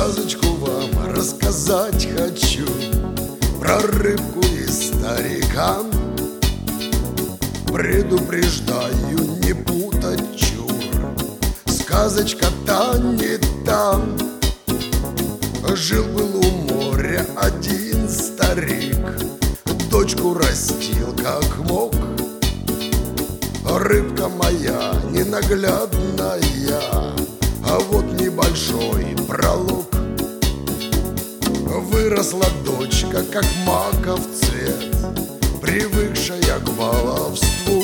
Сказочку вам рассказать хочу про рыбку и старика. Предупреждаю, не путать чур. Сказочка-то не там. Жил-был у моря один старик, дочку растил как мог. Рыбка моя ненаглядная, а вот небольшой пролог. Выросла дочка, как маков цвет, привыкшая к баловству.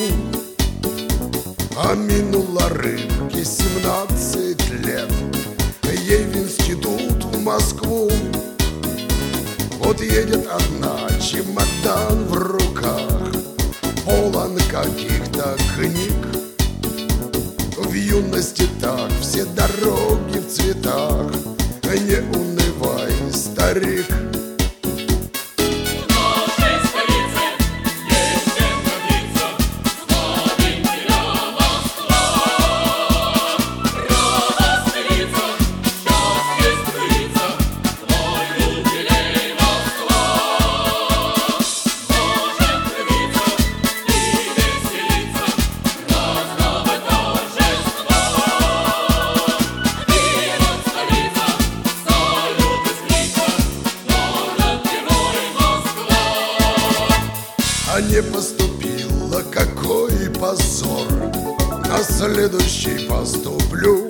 А минуло рыбке 17 лет, ей в институт в Москву. Вот едет одна, чемодан в руках, полон каких-то книг. В юности так, все дороги в цветах. Не унывай, старик. А не поступила, какой позор. На следующий поступлю.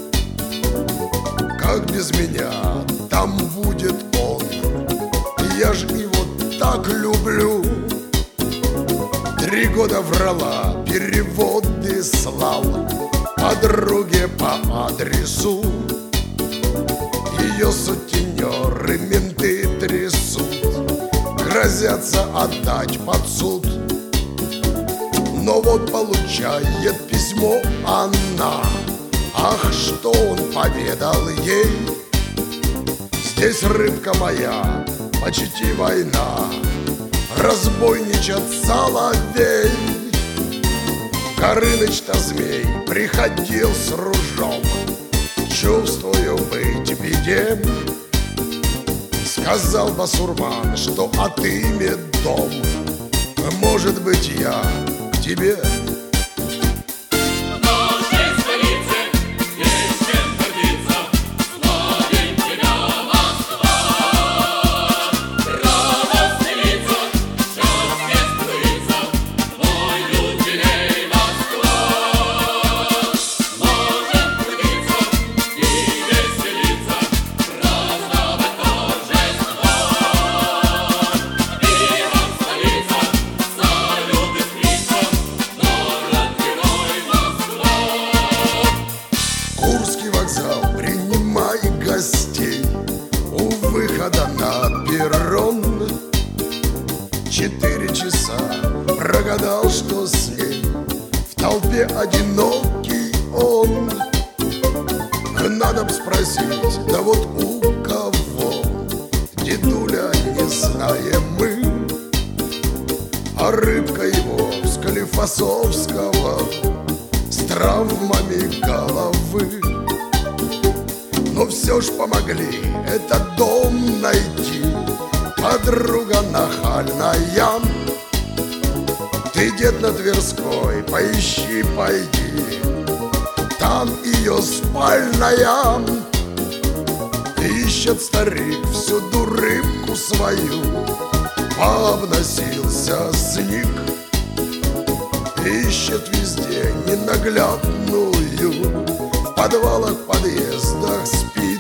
Как без меня там будет он? Я ж его так люблю. 3 года врала, переводы слал подруге по адресу. Ее сутенеры менты трясут, грозятся отдать под суд. Но вот получает письмо она. Ах, что он поведал ей: здесь, рыбка моя, почти война, разбойничат соловей. Горыныч-то змей приходил с ружом, чувствую быть в беде. Сказал басурман, что отымет дом. Может быть, я к тебе. Принимай гостей у выхода на перрон. 4 часа прогадал, что с ней в толпе одинокий он. Надо б спросить, да вот у кого, дедуля, не знаем мы. А рыбка его с Склифосовского с травмами головы. Но все ж помогли этот дом найти. Подруга нахальная, ты, дед, на Тверской поищи, пойди, там ее спальная. Ищет старик всюду рыбку свою, обносился снег. Ищет везде ненаглядную, в подвалах, подъездах спит.